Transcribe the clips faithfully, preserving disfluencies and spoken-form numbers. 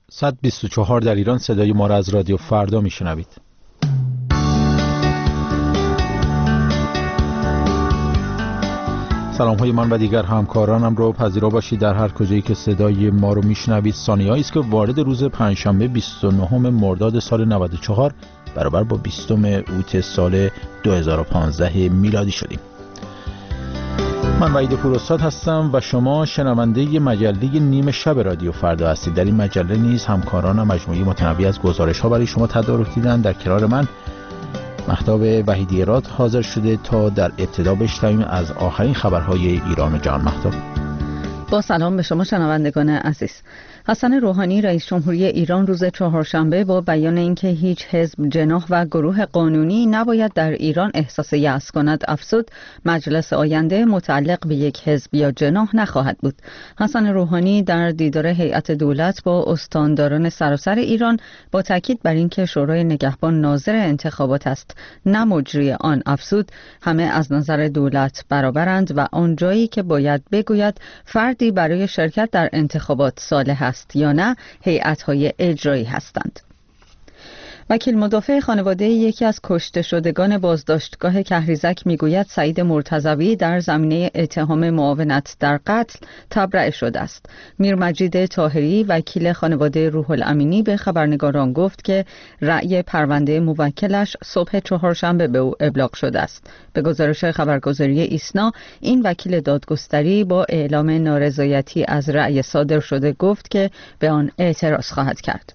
صد و بیست و چهار در ایران. صدای ما را از رادیو فردا میشنوید. سلام های من و دیگر همکارانم رو پذیرا باشید در هر کجایی که صدای ما رو میشنوید. ثانیه‌ای است که وارد روز پنجشنبه بیست و نهم مرداد سال نود و چهار برابر با بیستم اوت سال دو هزار و پانزده میلادی شدیم. من وحید پوراستاد هستم و شما شنونده مجله نیمه شب رادیو فردا هستید. در این مجله نیز همکارانم مجموعه متنوعی از گزارش‌ها برای شما تدارک دیدن. در کنار من مهتاب وحیدی‌راد حاضر شده تا در ابتدا بشنویم از آخرین خبرهای ایران و جهان. مهتاب، با سلام به شما شنوندگان عزیز. حسن روحانی رئیس جمهوری ایران روز چهارشنبه با بیان اینکه هیچ حزب، جناح و گروه قانونی نباید در ایران احساس یأس کند افزود مجلس آینده متعلق به یک حزب یا جناح نخواهد بود. حسن روحانی در دیدار هیئت دولت با استانداران سراسر ایران با تاکید بر اینکه شورای نگهبان ناظر انتخابات است نه مجری آن افزود همه از نظر دولت برابرند و آن جایی که باید بگوید فردی برای شرکت در انتخابات صالح است یا نه هیئت‌های اجرایی هستند. وکیل مدافع خانواده یکی از کشته شدگان بازداشتگاه کهریزک میگوید سعید مرتضوی در زمینه اتهام معاونت در قتل تبرئه شده است. میر مجید طاهری وکیل خانواده روح الامینی به خبرنگاران گفت که رأی پرونده موکلش صبح چهارشنبه به او ابلاغ شده است. به گزارش خبرگزاری ایسنا این وکیل دادگستری با اعلام نارضایتی از رأی صادر شده گفت که به آن اعتراض خواهد کرد.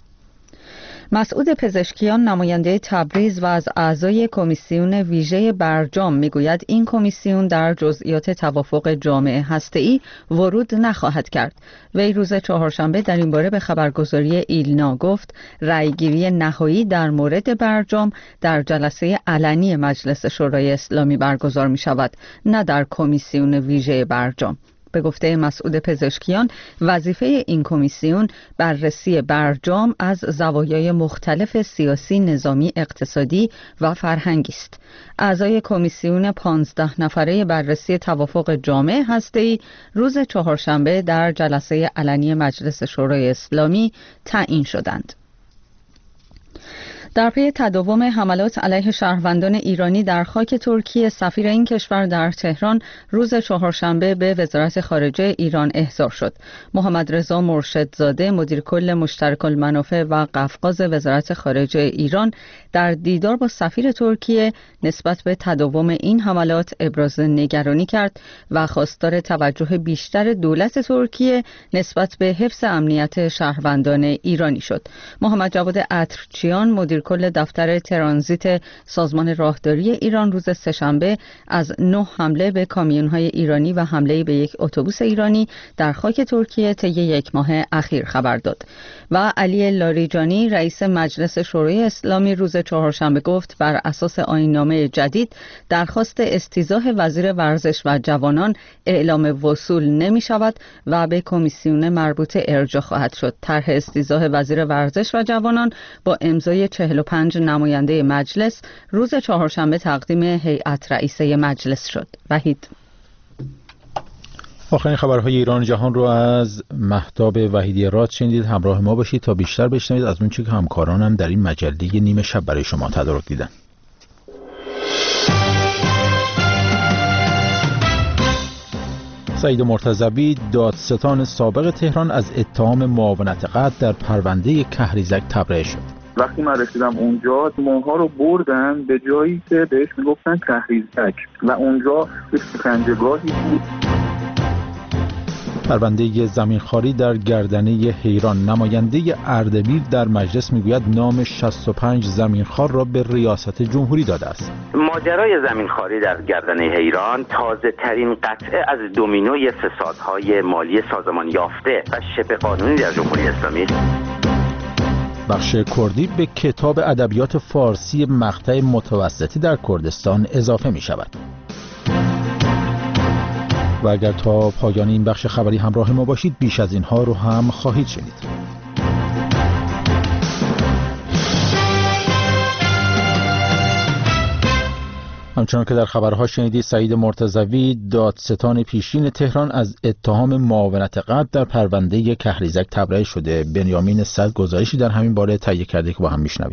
مسعود پزشکیان نماینده تبریز و از اعضای کمیسیون ویژه برجام میگوید این کمیسیون در جزئیات توافق جامع هسته‌ای ورود نخواهد کرد. وی روز چهارشنبه در این باره به خبرگزاری ایلنا گفت رأیگیری نهایی در مورد برجام در جلسه علنی مجلس شورای اسلامی برگزار می شود نه در کمیسیون ویژه برجام. به گفته مسعود پزشکیان وظیفه این کمیسیون بررسی برجام از زوایای مختلف سیاسی، نظامی، اقتصادی و فرهنگی است. اعضای کمیسیون پانزده نفره بررسی توافق جامع هسته‌ای روز چهارشنبه در جلسه علنی مجلس شورای اسلامی تعیین شدند. در پی تداوم حملات علیه شهروندان ایرانی در خاک ترکیه، سفیر این کشور در تهران روز چهارشنبه به وزارت خارجه ایران احضار شد. محمد رضا مرشدزاده مدیر کل مشترک المنافع و قفقاز وزارت خارجه ایران در دیدار با سفیر ترکیه نسبت به تداوم این حملات ابراز نگرانی کرد و خواستار توجه بیشتر دولت ترکیه نسبت به حفظ امنیت شهروندان ایرانی شد. محمد جواد عطرچیان مدیر کل دفتر ترانزیت سازمان راهداری ایران روز سه‌شنبه از نه حمله به کامیون‌های ایرانی و حمله به یک اتوبوس ایرانی در خاک ترکیه طی یک ماه اخیر خبر داد. و علی لاریجانی رئیس مجلس شورای اسلامی روز چهارشنبه گفت بر اساس آیین‌نامه جدید درخواست استیضاح وزیر ورزش و جوانان اعلام وصول نمی شود و به کمیسیون مربوطه ارجاع خواهد شد. طرح استیضاح وزیر ورزش و جوانان با امضای چهل و پنج نماینده مجلس روز چهارشنبه تقدیم هیئت رئیسه مجلس شد. وحید. آخرین خبرهای ایران جهان رو از مهتاب وحیدی‌راد شنیدید. همراه ما باشید تا بیشتر بشنوید از اون چیزی که همکارانم در این مجله نیمه شب برای شما تدارک دیدن. سعید مرتضوی دادستان سابق تهران از اتهام معاونت قتل در پرونده کهریزک تبرئه شد. وقتی من رسیدم اونجا ماها رو بردن به جایی که بهش میگفتن کهریزک و اونجا یک شکنجهگاهی بود. پرونده زمینخواری در گردنه حیران. نماینده اردبیل در مجلس میگوید نام شصت و پنج زمینخوار را به ریاست جمهوری داده است. ماجرای زمینخواری در گردنه حیران تازه ترین قطعه از دومینوی فسادهای مالی سازمان یافته و شبه قانونی در جمهوری اسلامی. بخش کردی به کتاب ادبیات فارسی مقطع متوسطی در کردستان اضافه می شود. و اگر تا پایان این بخش خبری همراه ما باشید بیش از اینها رو هم خواهید شنید. همچنان که در خبرها شنیدید، سعید مرتضوی دادستان پیشین تهران از اتهام معاونت قتل در پرونده کهریزک تبرئه شده. بنیامین صد گزارشی در همین باره تهیه کرده که با هم میشنویم.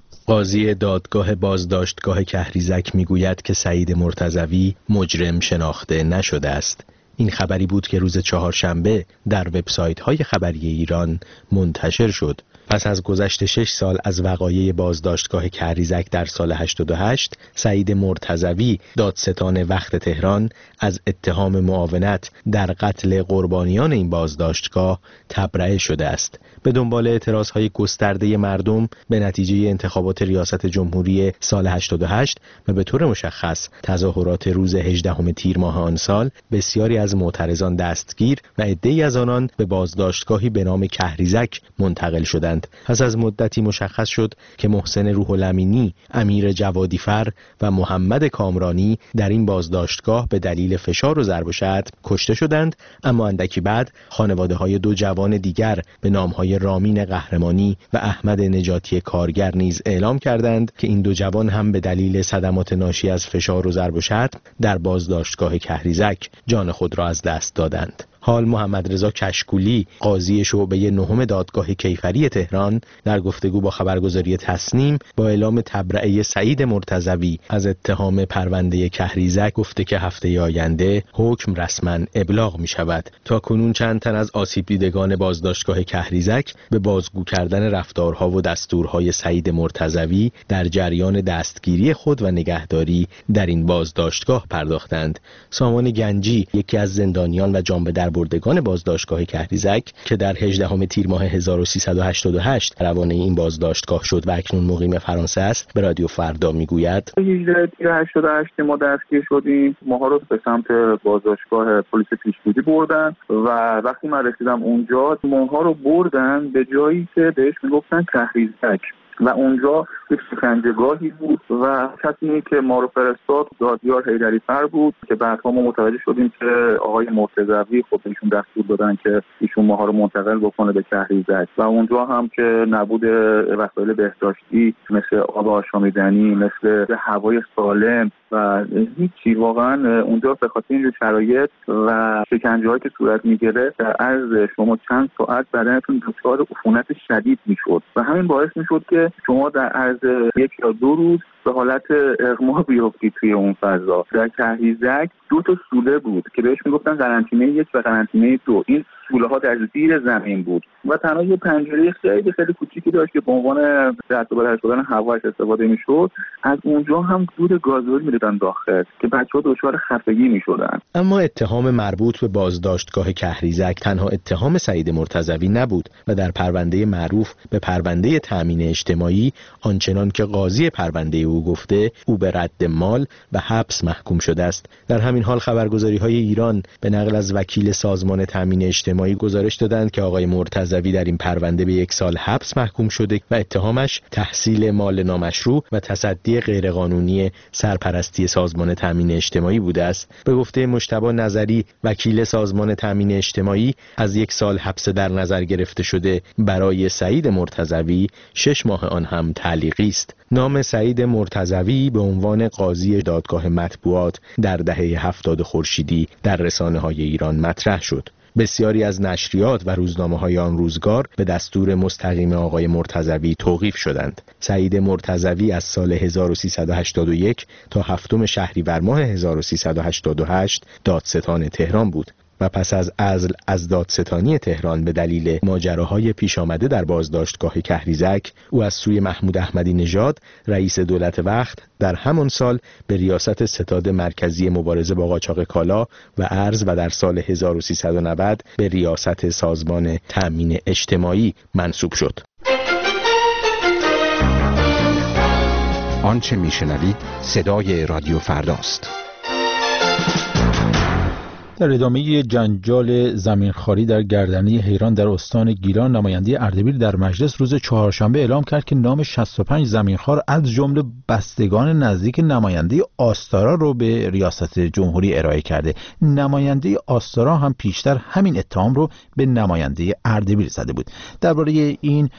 قاضی دادگاه بازداشتگاه کهریزک میگوید که سعید مرتضوی مجرم شناخته نشده است. این خبری بود که روز چهارشنبه در وبسایت‌های خبری ایران منتشر شد. پس از گذشت شش سال از وقایع بازداشتگاه کهریزک در سال هشتاد و هشت، سعید مرتضوی دادستان وقت تهران از اتهام معاونت در قتل قربانیان این بازداشتگاه تبرئه شده است. به دنبال اعتراضهای گسترده مردم به نتیجه انتخابات ریاست جمهوری سال هشتاد و هشت و به طور مشخص تظاهرات روز هجدهم تیر ماه آن سال، بسیاری از معترضان دستگیر و عده‌ای از آنان به بازداشتگاهی به نام کهریزک منتقل شدند. پس از مدتی مشخص شد که محسن روح الامینی، امیر جوادیفر و محمد کامرانی در این بازداشتگاه به دلیل فشار و ضرب و شتم کشته شدند، اما اندکی بعد خانواده‌های دو جوان دیگر به نام‌های رامین قهرمانی و احمد نجاتی کارگر نیز اعلام کردند که این دو جوان هم به دلیل صدمات ناشی از فشار و ضرب و شتم در بازداشتگاه کهریزک جان خود را از دست دادند. حال محمد رضا کشکولی، قاضی شعبه نهم دادگاه کیفری تهران، در گفتگو با خبرگزاری تصنیم با اعلام تبرئه سعید مرتضوی از اتهام پرونده کهریزک گفته که هفته آینده حکم رسما ابلاغ می شود. تا کنون چند تن از آسیب دیدگان بازداشتگاه کهریزک به بازگو کردن رفتارها و دستورهای سعید مرتضوی در جریان دستگیری خود و نگهداری در این بازداشتگاه پرداختند. سامان گنجی، یکی از زندانیان و جانبه در بردگان بازداشتگاه کهریزک که در هجدهم تیر ماه هزار و سیصد و هشتاد و هشت روانه این بازداشتگاه شد و اکنون مقیم فرانسه است، به رادیو فردا میگوید: هجده تیر هشتاد و هشت ما دستگیر شدیم، ماها رو به سمت بازداشتگاه پلیس پیشبرد بردن و وقتی من رسیدم اونجا، ماها رو بردن به جایی که بهش میگفتن کهریزک و اونجا یک شکنجهگاهی بود و کسی که ما رو فرستاد دادیار حیدری‌فر بود که بعدها ما متوجه شدیم که آقای مرتضوی خب ایشون دستور دادن که ایشون ماها رو منتقل بکنه به کهریزک و اونجا هم که نبود وسایل بهداشتی مثل آب آشامیدنی، مثل هوای سالم و هیچی، واقعا اونجا به خاطر اینجور شرایط و شکنجه‌هایی که صورت می‌گرفت در عرض شما چند ساعت بدنتون دچار عفونت شدید می‌شد و همین باعث می‌شد که شما در عرض یک یا دو روز به حالت اغما بیفتید توی اون فضا. در کهریزک دو تا سوله بود که بهش میگفتن قرنطینه یک و قرنطینه دو. این سوله ها در زیر زمین بود و تنها یه پنجره خیلی خیلی کوچیکی داشت که به عنوان رد و بدل شدن هواش استفاده میشد. از اونجا هم دود گازوئیل میدادن داخل که بچه‌ها دچار خفگی میشدن. اما اتهام مربوط به بازداشتگاه کهریزک تنها اتهام سعید مرتضوی نبود و در پرونده معروف به پرونده تامین اجتماعی، آنچنان که قاضی پرونده او گفته، او به رد مال و حبس محکوم شده است. در همین حال خبرگزاری‌های ایران به نقل از وکیل سازمان تامین اجتماعی گزارش دادند که آقای مرتضوی در این پرونده به یک سال حبس محکوم شده و اتهامش تحصیل مال نامشروع و تصدی غیرقانونی سرپرستی سازمان تامین اجتماعی بوده است. به گفته مجتبی نظری، وکیل سازمان تامین اجتماعی، از یک سال حبس در نظر گرفته شده برای سعید مرتضوی، شش ماه آن هم تعلیقی است. نام سعید مرتضوی به عنوان قاضی دادگاه مطبوعات در دهه هفتاد خورشیدی در رسانه‌های ایران مطرح شد. بسیاری از نشریات و روزنامه‌های آن روزگار به دستور مستقیم آقای مرتضوی توقیف شدند. سعید مرتضوی از سال هزار و سیصد و هشتاد و یک تا هفتم شهریور ماه هزار و سیصد و هشتاد و هشت دادستان تهران بود و پس از عزل از دادستانی تهران به دلیل ماجراهای پیش آمده در بازداشتگاه کهریزک، او از سوی محمود احمدی نژاد رئیس دولت وقت در همان سال به ریاست ستاد مرکزی مبارزه با قاچاق کالا و ارز و در سال هزار و سیصد و نود به ریاست سازمان تامین اجتماعی منصوب شد. آنچه میشنوید صدای رادیو فرداست. در ادامه جنجال زمینخواری در گردنه حیران در استان گیلان، نماینده اردبیل در مجلس روز چهارشنبه اعلام کرد که نام شصت و پنج زمینخوار از جمله بستگان نزدیک نماینده آستارا رو به ریاست جمهوری ارائه کرده. نماینده آستارا هم پیشتر همین اتهام رو به نماینده اردبیل زده بود. درباره این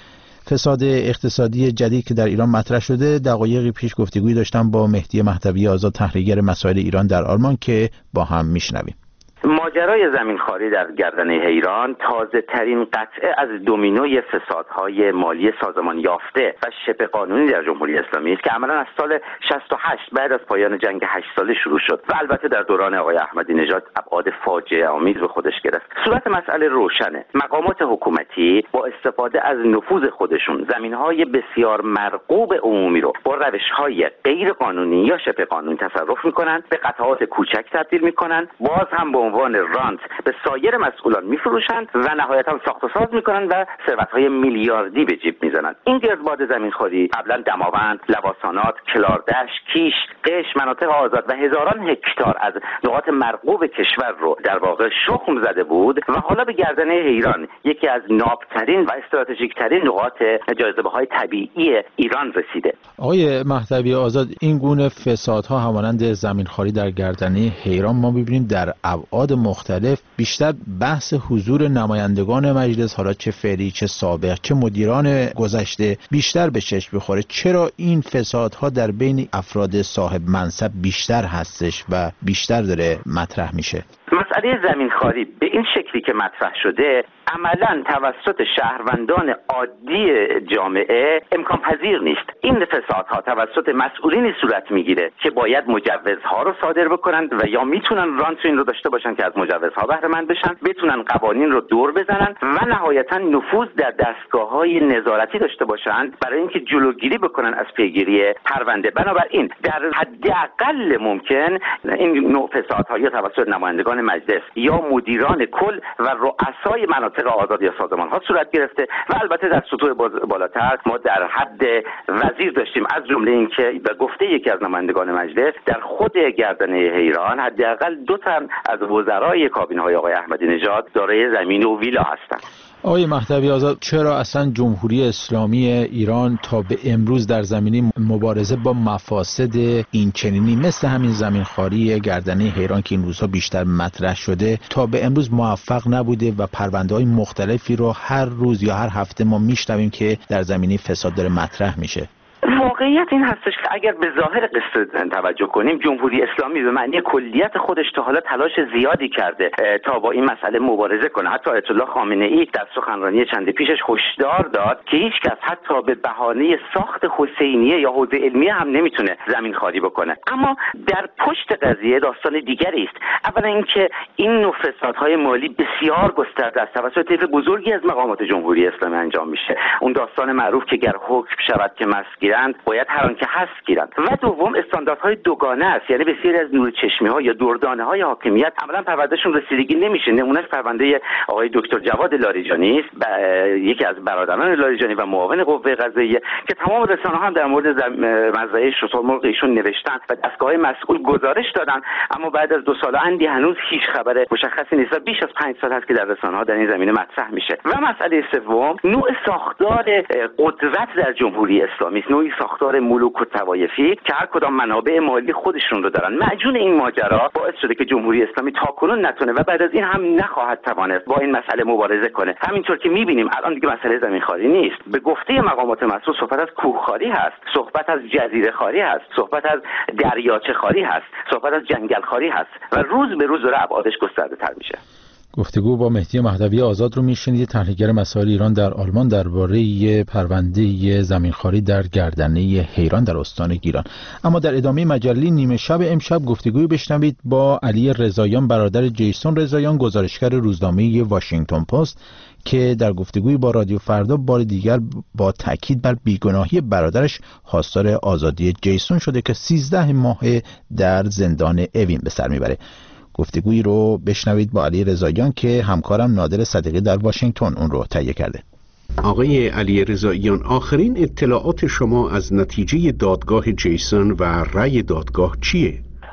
فساد اقتصادی جدید که در ایران مطرح شده، دقایقی پیش گفتگویی داشتم با مهدی مهدوی آزاد، تحلیلگر مسائل ایران در آلمان، که با هم میشنویم. ماجرای زمینخواری در گردنه ایران تازه ترین قطعه از دومینوی فسادهای مالی سازمان یافته و شبه قانونی در جمهوری اسلامی است که عملاً از سال شصت و هشت بعد از پایان جنگ هشت ساله شروع شد و البته در دوران آقای احمدی نژاد ابعاد فاجعه آمیز به خودش گرفت. صورت مسئله روشنه. مقامات حکومتی با استفاده از نفوذ خودشون زمینهای بسیار مرغوب عمومی رو با روش‌های غیر قانونی یا شبه قانونی تصرف می‌کنند، به قطعات کوچک تبدیل می‌کنند، باز هم به عنوان رانت به سایر مسئولان میفروشند و نهایتا ساخت و ساز میکنند و ثروت‌های میلیاردی به جیب میزنند. این گردباد زمینخواری قبلا دماوند، لواسانات، کلاردشت، کیش، قش، مناطق آزاد و هزاران هکتار از نقاط مرغوب کشور رو در واقع شخم زده بود و حالا به گردنه ایران، یکی از نابترین و استراتژیک‌ترین نقاط جاذبه‌های طبیعی ایران رسیده. آقای مهدوی آزاد، این گونه فسادها همانند زمینخواری در گردنه ایران ما می‌بینیم در ابعاد مختلف. بیشتر بحث حضور نمایندگان مجلس، حالا چه فعلی چه سابق چه مدیران گذشته، بیشتر به چشم بخوره. چرا این فسادها در بین افراد صاحب منصب بیشتر هستش و بیشتر داره مطرح میشه؟ مسئله زمینخواری به این شکلی که مطرح شده عملاً توسط شهروندان عادی جامعه امکان پذیر نیست. این فسادها توسط مسئولینی صورت میگیره که باید مجوزها رو صادر بکنند و یا میتونن رانت این رو داشته باشن که از مجوزها بهره مند بشن، بتونن قوانین رو دور بزنن و نهایتاً نفوذ در دستگاه‌های نظارتی داشته باشند برای اینکه جلوگیری بکنن از پیگیری پرونده. بنابراین در حداقل ممکن این نوع فسادها یا توسط نمایندگان مجلس یا مدیران کل و رؤسای مناطق آزاد یا سازمان ها صورت گرفته و البته در سطوح بالاتر ما در حد وزیر داشتیم، از جمله اینکه به گفته یکی از نمایندگان مجلس در خود گردنه ایران حداقل دو تن از وزرای کابینه های آقای احمدی نژاد دارای زمین و ویلا هستند. آقای مهدوی آزاد، چرا اصلا جمهوری اسلامی ایران تا به امروز در زمینه مبارزه با مفاسد این چنینی مثل همین زمینخواری گردنه ایران که این روزها بیشتر مطرح شده تا به امروز موفق نبوده و پرونده‌های مختلفی رو هر روز یا هر هفته ما میشنویم که در زمینه فساد داره مطرح میشه؟ واقعیت این هستش که اگر به ظاهر قصه توجه کنیم، جمهوری اسلامی به معنی کلیت خودش تا حالا تلاش زیادی کرده تا با این مسئله مبارزه کنه. حتی آیت الله خامنه ای در سخنرانی چند پیشش هشدار داد که هیچ کس حتی به بهانه ساخت حسینیه یا حوزه علمیه هم نمیتونه زمین خالی بکنه. اما در پشت قضیه داستان دیگری است. اولا اینکه این نوع فسادهای مالی بسیار گسترده است، توسط طیف بزرگی از مقامات جمهوری اسلامی انجام میشه. اون داستان معروف که گر حکم شود که مست گیرند باید هر آن که هست گیرند. و دوم استانداردهای دوگانه است، یعنی بسیاری از نورچشمی‌ها یا دردانه های حاکمیت عملاً پروندهشون رسیدگی نمیشه. نمونهش پرونده آقای دکتر جواد لاریجانی است، یکی از برادران لاریجانی و معاون قوه قضاییه که تمام رسانه‌ها هم در مورد مزرعه شترمرغ ایشون نوشتن و دستگاه مسئول گزارش دادن، اما بعد از دو سال اندی هنوز هیچ خبر مشخصی نیست و بیش از پنج سال هست که در رسانه‌ها در این زمینه مطرح میشه. و مسئله سوم نوع ساختار قدرت در جمهوری اسلامی است، نوعی ساختار ملوک و طوایفی که هر کدام منابع مالی خودشون رو دارن. معجون این ماجرا باعث شده که جمهوری اسلامی تاکنون نتونه و بعد از این هم نخواهد توانست با این مسئله مبارزه کنه. همینطور که می‌بینیم الان دیگه مسئله زمینخواری نیست، به گفته مقامات مسئول صحبت از کوهخواری هست، صحبت از جزیره خواری هست، صحبت از دریاچه خواری هست، صحبت از جنگل خواری هست و روز به روز داره ابعادش گسترده‌تر میشه. گفتگو با مهدی مهدوی آزاد رو میشنید، تحلیلگر مسائل ایران در آلمان، درباره پرونده زمینخواری در گردنه ایران در استان گیلان. اما در ادامه مجله نیمه شب امشب گفتگوی بشنوید با علی رضاییان، برادر جیسون رضاییان، گزارشگر روزنامه واشنگتن پست، که در گفتگوی با رادیو فردا بار دیگر با تاکید بر بیگناهی برادرش خواستار آزادی جیسون شده که سیزده ماه در زندان اوین به سر میبره. گفتگویی رو بشنوید با علی رضاییان که همکارم نادر صدیقی در واشنگتن اون رو تهیه کرده. آقای علی رضاییان، آخرین اطلاعات شما از نتیجه دادگاه جیسون و رأی دادگاه چیه؟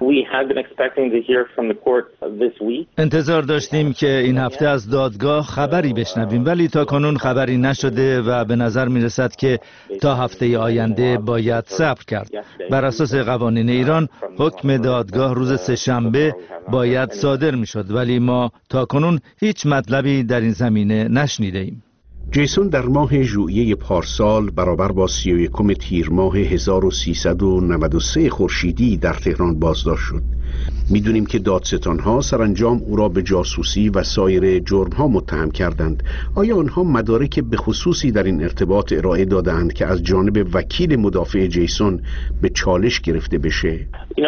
انتظار داشتیم که این هفته از دادگاه خبری بشنویم، ولی تا کنون خبری نشده و به نظر می رسد که تا هفته آینده باید صبر کرد. بر اساس قوانین ایران حکم دادگاه روز سه‌شنبه باید صادر می شد، ولی ما تا کنون هیچ مطلبی در این زمینه نشنیده ایم. جیسون در ماه ژوئیه پارسال برابر با سی و یکم تیر ماه هزار و سیصد و نود و سه خورشیدی در تهران بازداشت شد. میدونیم که دادستان‌ها سرانجام او را به جاسوسی و سایر جرم‌ها متهم کردند. آیا آنها مدارک به خصوصی در این ارتباط ارائه دادند که از جانب وکیل مدافع جیسون به چالش گرفته بشه؟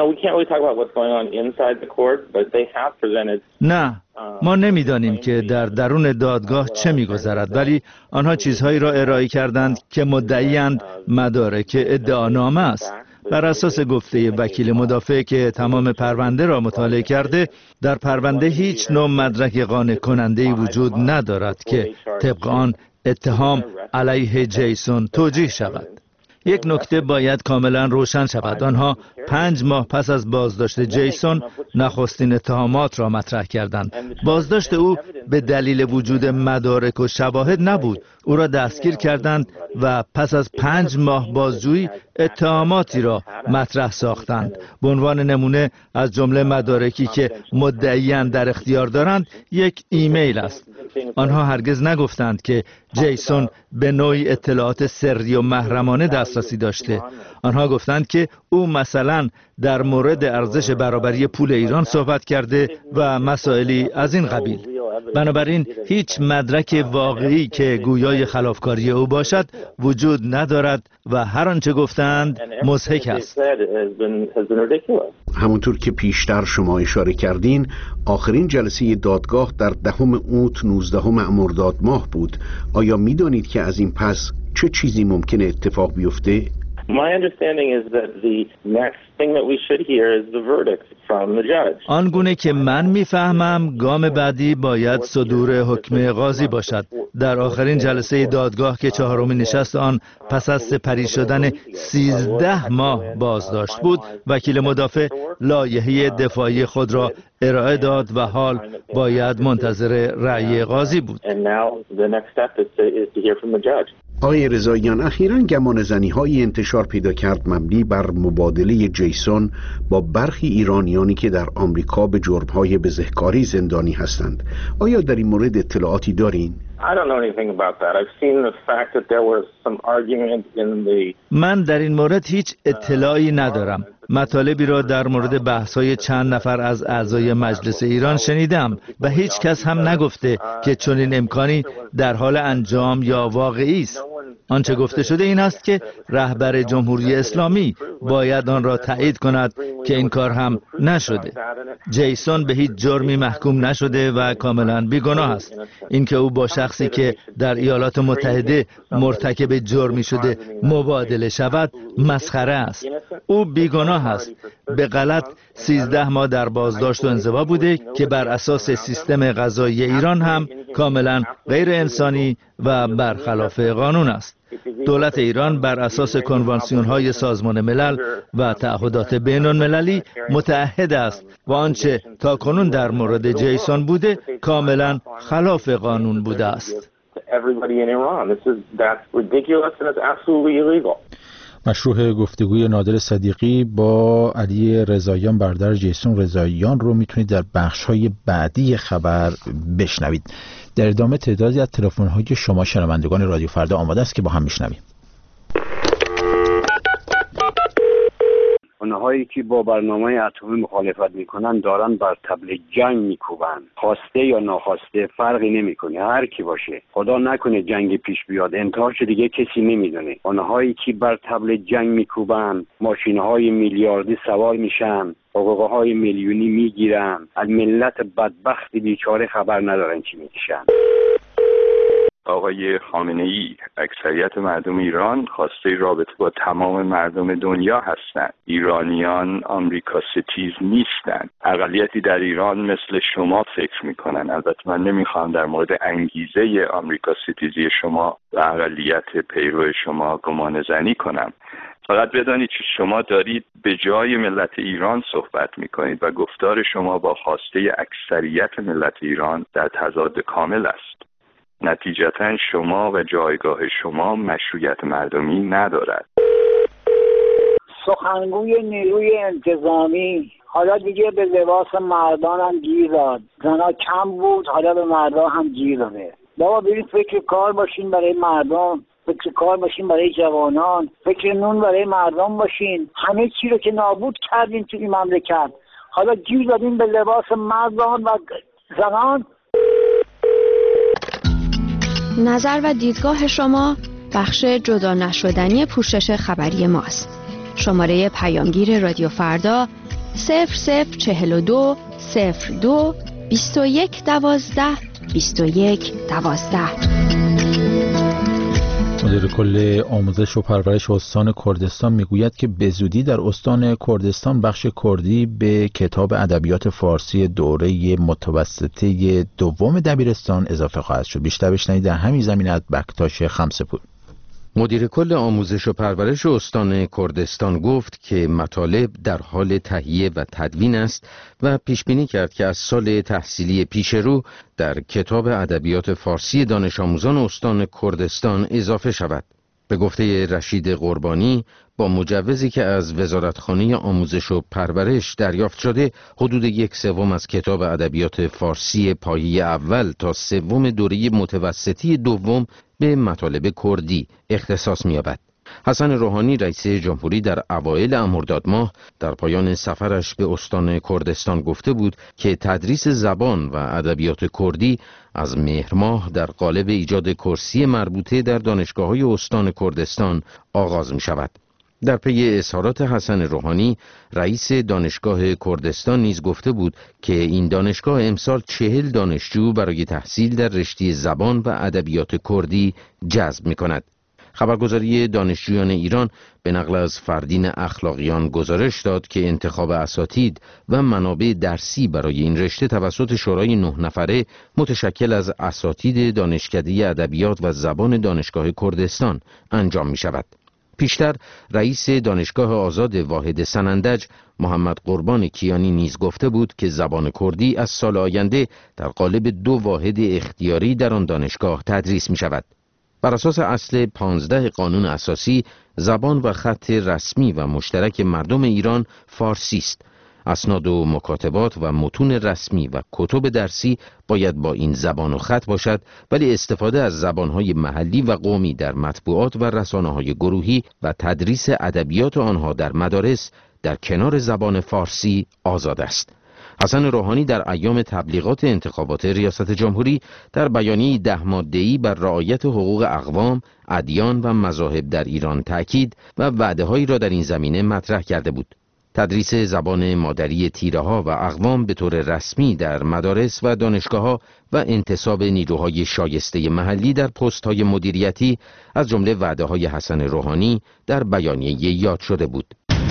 نه، ما نمیدانیم که در درون دادگاه چه می‌گذرد، ولی آنها چیزهایی را ارائه کردند که مدعی‌اند مدارک ادعانامه است. بر اساس گفته وکیل مدافع که تمام پرونده را مطالعه کرده، در پرونده هیچ نوع مدرک قانع کننده‌ای وجود ندارد که طبق آن اتهام علیه جیسون توجیه شود. یک نکته باید کاملا روشن شود. آنها پنج ماه پس از بازداشت جیسون نخستین اتهامات را مطرح کردند. بازداشت او به دلیل وجود مدارک و شواهد نبود. او را دستگیر کردند و پس از پنج ماه بازجویی اتهاماتی را مطرح ساختند. به عنوان نمونه از جمله مدارکی که مدعیان در اختیار دارند یک ایمیل است. آنها هرگز نگفتند که جیسون به نوعی اطلاعات سری و محرمانه دسترسی داشته. آنها گفتند که او مثلا در مورد ارزش برابری پول ایران صحبت کرده و مسائلی از این قبیل. بنابراین هیچ مدرک واقعی که گویای خلافکاری او باشد وجود ندارد و هر آنچه گفتند مضحک است. همونطور که پیشتر شما اشاره کردین، آخرین جلسه دادگاه در دهم اوت نوزدهم مرداد ماه بود. آیا می‌دانید که از این پس چه چیزی ممکنه اتفاق بیفته؟ My understanding is that the next thing that we should hear is the verdict from the judge. آنگونه که من میفهمم گام بعدی باید صدور حکم قاضی باشد. در آخرین جلسه دادگاه که چهارمین نشست آن پس از سپری شدن سیزده ماه بازداشت بود، وکیل مدافع لایحه دفاعی خود را ارائه داد و حال باید منتظر رأی قاضی بود. And now the next step is to, is to hear from the judge. آقای رضاییان، اخیراً گمان زنی های انتشار پیدا کرد مبنی بر مبادله جیسون با برخی ایرانیانی که در آمریکا به جرم‌های بزهکاری زندانی هستند. آیا در این مورد اطلاعاتی دارین؟ I don't know anything about that. I've seen the fact that there was some argument in the من در این مورد هیچ اطلاعی ندارم. مطالبی را در مورد بحث‌های چند نفر از اعضای مجلس ایران شنیدم و هیچ کس هم نگفته که چنین امکانی در حال انجام یا واقعی است. آنچه گفته شده این است که رهبر جمهوری اسلامی باید آن را تایید کند که این کار هم نشده. جیسون به هیچ جرمی محکوم نشده و کاملا بیگناه است. اینکه او با شخصی که در ایالات متحده مرتکب جرمی شده مبادله شود مسخره است. او بیگناه است. به غلط سیزده ماه در بازداشت و انزوا بوده که بر اساس سیستم قضایی ایران هم کاملا غیر انسانی و برخلاف قانون است. دولت ایران بر اساس کنوانسیون‌های سازمان ملل و تعهدات بین‌المللی متعهد است و آنچه تاکنون در مورد جیسون بوده کاملا خلاف قانون بوده است. مشروع گفتگوی نادر صدیقی با علی رضاییان برادر جیسون رضاییان رو میتونید در بخش‌های بعدی خبر بشنوید. در ادامه تعدادی از تلفن‌های شما شنوندگان رادیو فردا آماده است که با هم میشنویم. اونهایی که با برنامه اتمی مخالفت میکنن دارن بر طبل جنگ میکوبن. خواسته یا ناخواسته فرقی نمیکنه، هر کی باشه. خدا نکنه جنگ پیش بیاد، انتهاش دیگه کسی نمیدونه. اونهایی که بر طبل جنگ میکوبن ماشینهای میلیاردی سوار میشن، حقوقهای میلیونی میگیرن، از ملت بدبخت بیچاره خبر ندارن چی میکشن. آقای خامنه‌ای، اکثریت مردم ایران خواسته رابطه با تمام مردم دنیا هستند. ایرانیان آمریکا ستیز نیستند. اقلیتی در ایران مثل شما فکر میکنن. البته من نمیخوام در مورد انگیزه آمریکا ستیزی شما و اقلیت پیرو شما گمان زنی کنم. فقط بدانید که شما دارید به جای ملت ایران صحبت میکنید و گفتار شما با خواسته اکثریت ملت ایران در تضاد کامل است. نتیجتا شما و جایگاه شما مشروعیت مردمی ندارد. سخنگوی نیروی انتظامی حالا دیگه به لباس مردان هم گیر داد. زنا کم بود، حالا به مردان هم گیر داده. بابا برید فکر کار باشین برای مردم، فکر کار باشین برای جوانان، فکر نون برای مردم باشین. همه چی رو که نابود کردین توی این مملکت، حالا گیر دادین به لباس مردان و زنان. نظر و دیدگاه شما بخش جدا نشدنی پوشش خبری ماست. شماره پیامگیر رادیو فردا صفر صفر چهل و دو صفر دو بیست و یک دوازده بیست و یک دوازده. مدیر کل آموزش و پرورش استان کردستان میگوید که به زودی در استان کردستان بخش کردی به کتاب ادبیات فارسی دوره متوسطه دوم دبیرستان اضافه خواهد شد. بیشتر بشنوید در همین زمینه از بکتاش خمسه‌پور. مدیر کل آموزش و پرورش استان کردستان گفت که مطالب در حال تهیه و تدوین است و پیش بینی کرد که از سال تحصیلی پیش رو در کتاب ادبیات فارسی دانش آموزان استان کردستان اضافه شود. به گفته رشید قربانی، با مجوزی که از وزارتخانه آموزش و پرورش دریافت شده، حدود یک سوم از کتاب ادبیات فارسی پایه اول تا سوم دوره متوسطی دوم به مطالب کردی اختصاص می‌یابد. حسن روحانی رئیس جمهوری در اوایل مرداد ماه در پایان سفرش به استان کردستان گفته بود که تدریس زبان و ادبیات کردی از مهر ماه در قالب ایجاد کرسی مربوطه در دانشگاه‌های استان کردستان آغاز می‌شود. در پی اظهارات حسن روحانی، رئیس دانشگاه کردستان نیز گفته بود که این دانشگاه امسال چهل دانشجو برای تحصیل در رشته زبان و ادبیات کردی جذب می‌کند. خبرگزاری دانشجویان ایران به نقل از فردین اخلاقیان گزارش داد که انتخاب اساتید و منابع درسی برای این رشته توسط شورای نه نفره متشکل از اساتید دانشکده ادبیات و زبان دانشگاه کردستان انجام می‌شود. پیشتر رئیس دانشگاه آزاد واحد سنندج محمد قربان کیانی نیز گفته بود که زبان کردی از سال آینده در قالب دو واحد اختیاری در آن دانشگاه تدریس می شود. بر اساس اصل پانزده قانون اساسی، زبان و خط رسمی و مشترک مردم ایران فارسی است. اسناد و مکاتبات و متون رسمی و کتب درسی باید با این زبان و خط باشد، ولی استفاده از زبانهای محلی و قومی در مطبوعات و رسانه‌های گروهی و تدریس ادبیات آنها در مدارس در کنار زبان فارسی آزاد است. حسن روحانی در ایام تبلیغات انتخابات ریاست جمهوری در بیانیه ده ماده‌ای بر رعایت حقوق اقوام، ادیان و مذاهب در ایران تأکید و وعده‌هایی را در این زمینه مطرح کرده بود. تدریس زبان مادری تیره‌ها و اقوام به طور رسمی در مدارس و دانشگاه‌ها و انتصاب نیروهای شایسته محلی در پست‌های مدیریتی از جمله وعده‌های حسن روحانی در بیانیه یاد شده بود.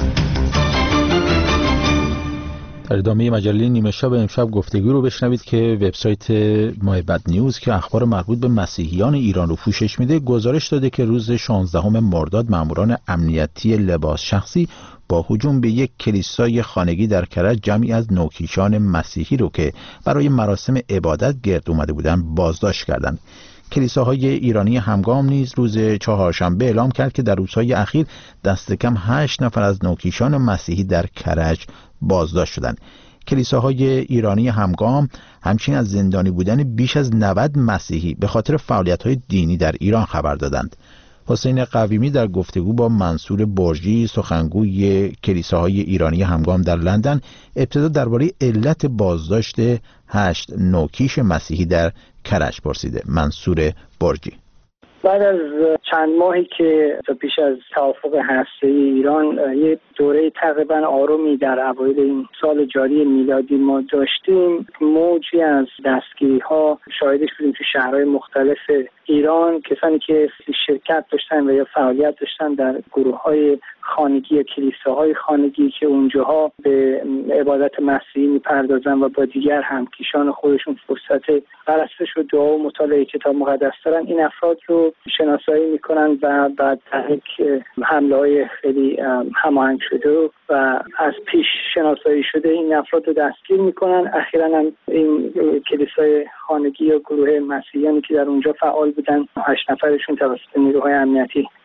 در ادامه مجله نیمه شب امشب گفتگو رو بشنوید که وبسایت محبت نیوز که اخبار مربوط به مسیحیان ایران رو پوشش میده گزارش داده که روز شانزدهم مرداد ماموران امنیتی لباس شخصی با هجوم به یک کلیسای خانگی در کرج جمعی از نوکیشان مسیحی رو که برای مراسم عبادت گرد اومده بودند بازداشت کردند. کلیساهای ایرانی همگام نیز روز چهارشنبه اعلام کرد که در روزهای اخیر دست کم هشت نفر از نوکیشان مسیحی در کرج بازداشت شدند. کلیساهای ایرانی همگام همچنین از زندانی بودن بیش از نود مسیحی به خاطر فعالیت‌های دینی در ایران خبر دادند. حسین قویمی در گفتگو با منصور برجی سخنگوی کلیساهای ایرانی همگام در لندن ابتدا درباره علت بازداشت هشت نوکیش مسیحی در کرج پرسیده. منصور برجی: بعد از چند ماهی که پیش از توافق هسته‌ای ایران یه دوره تقریبا آرومی در اوایل این سال جاری میلادی ما داشتیم، موجی از دستگیری‌ها شاهدش بودیم تو شهرهای مختلف ایران. کسانی که شرکت داشتن و یا فعالیت داشتن در گروه‌های خانگی یا کلیساهای خانگی که اونجاها به عبادت مسیحی می‌پردازن و با دیگر همکیشان خودشون فرصت پرستش و دعا و مطالعه کتاب مقدس دارن، این افراد رو شناسایی میکنن و بعد یک حمله‌های خیلی هماهنگ شده و از پیش شناسایی شده این افراد رو دستگیر میکنن. اخیراً هم این کلیسای خانگی یا گروه مسیحیانی که در اونجا فعال بودن هشت نفرشون توسط نیروهای امنیتی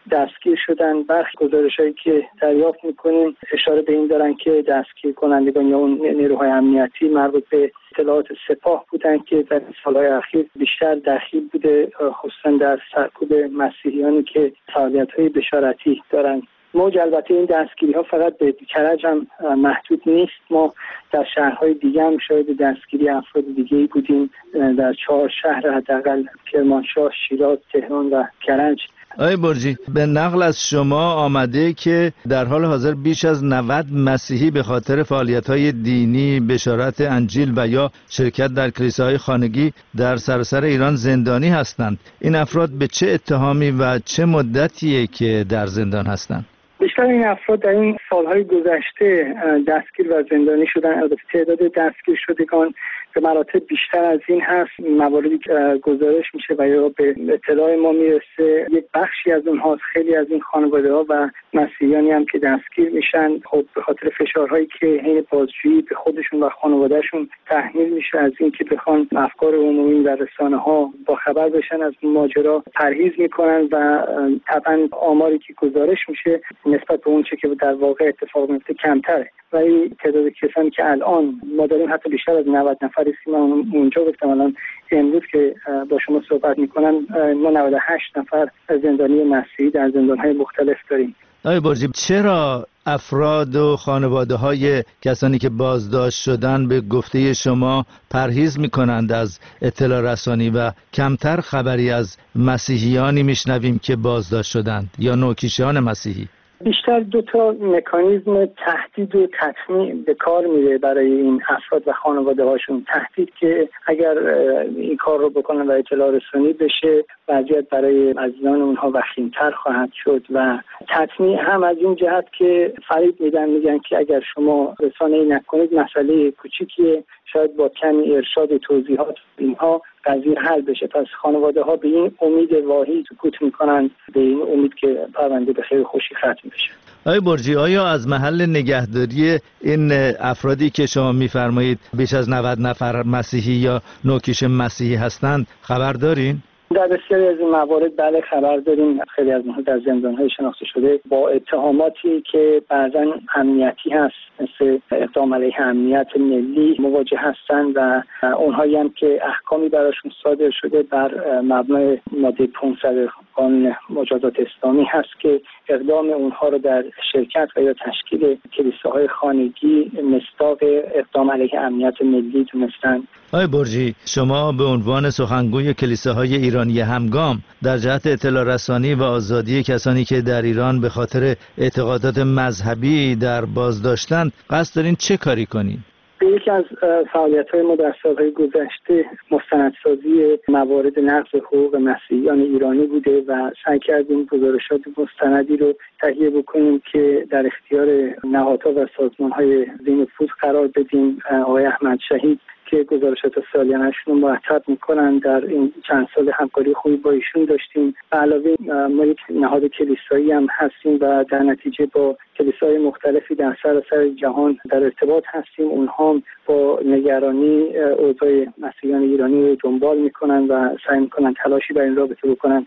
دستگیر شدن. برخی گزارش‌هایی که دریافت می‌کنیم اشاره به این دارن که دستگیر کنندگان یا اون نیروهای امنیتی مربوط به اطلاعات سپاه بودن که در سالهای اخیر بیشتر دخیل بوده، خصوصا در سرکوب مسیحیانی که فعالیت‌های بشارتی دارن. موج البته این دستگیری ها فقط به کرج هم محدود نیست. ما در شهرهای دیگه هم شاهد دستگیری افراد دیگه‌ای بودیم، در چهار شهر حداقل کرمانشاه، شیراز، تهران و کرج. آقای برجی، به نقل از شما آمده که در حال حاضر بیش از نود مسیحی به خاطر فعالیت‌های دینی، بشارت انجیل و یا شرکت در کلیساهای خانگی در سراسر ایران زندانی هستند. این افراد به چه اتهامی و چه مدتیه که در زندان هستند؟ بیشتر این افراد در این سالهای گذشته دستگیر و زندانی شدن. البته تعداد دستگیر شدگان به مراتب بیشتر از این هست. مواردی گزارش میشه و یا به اطلاع ما میرسه یک بخشی از اونها، خیلی از این خانواده‌ها و مسیحیانی هم که دستگیر میشن، خب به خاطر فشارهایی که حین بازجویی به خودشون و خانوادهشون تحمیل میشه از اینکه بخوان افکار عمومی و رسانه‌ها با خبر بشن از ماجرا، پرهیز میکنن و طبعا آماری که گزارش میشه نسبت به اون چه که در واقع اتفاق میفته کمتره. ولی تعداد کسانی که الان ما داریم حتی بیشتر از نود نفر هستیم. من اونجا گفتم الان امروز که با شما صحبت میکنم ما نود و هشت نفر زندانی مسیحی در زندان‌های مختلف داریم. آقای برجی، چرا افراد و خانواده های کسانی که بازداشت شدن به گفته شما پرهیز میکنند از اطلاع رسانی و کمتر خبری از مسیحیانی میشنویم که بازداشت شدند یا نوکیشان مسیحی؟ بیشتر دو تا مکانیزم تهدید و تطمیع به کار میره برای این افراد و خانواده هاشون. تهدید که اگر این کار رو بکنن و اطلاع رسانی بشه وضعیت برای عزیزان اونها وخیم‌تر خواهد شد و تطمیع هم از این جهت که فریب میدن، میگن که اگر شما رسانه‌ای نکنید مسئله کوچیکیه، شاید با کمی ارشاد و توضیحات اینها قضیه حل بشه. پس خانواده ها به این امید واهی سکوت میکنن، به این امید که پرونده به خیر خوشی ختم بشه. آقای برجی، آیا از محل نگهداری این افرادی که شما میفرمایید بیش از نود نفر مسیحی یا نوکیش مسیحی هستند خبر دارین؟ در بسیاری از این موارد بله خبر داریم. خیلی از اونها در زندان‌های شناخته شده با اتهاماتی که بعضاً امنیتی هست، مثل اقدام علیه امنیت ملی مواجه هستند و اونهایی هم که احکامی براشون صادر شده بر مبنای ماده پانصد قانون مجازات اسلامی هست که اقدام اونها رو در شرکت و یا تشکیل کلیساهای خانگی مصداق اقدام علیه امنیت ملی دونستند. آقای برجی، شما به عنوان سخنگوی کلیساهای ایرانی همگام در جهت اطلاع رسانی و آزادی کسانی که در ایران به خاطر اعتقادات مذهبی در بازداشتند قصد دارین چه کاری کنین؟ یکی از فعالیت‌های ما در سال‌های گذشته مستندسازی موارد نقض حقوق مسیحیان ایرانی بوده و سعی کردیم گزارشات مستندی رو تهیه بکنیم که در اختیار نهادها و سازمان‌های ذی نفوذ قرار بدیم. آقای احمد شهید که گزارشات سالیانه‌شون رو مرتب میکنن، در این چند سال همکاری خوبی با ایشون داشتیم. به علاوه ما یک نهاد کلیسایی هم هستیم و در نتیجه با کلیساهای مختلفی در سراسر جهان در ارتباط هستیم. اونها هم با نگرانی اوضاع مسیحیان ایرانی رو دنبال میکنن و سعی میکنن تلاشی در این رابطه بکنن.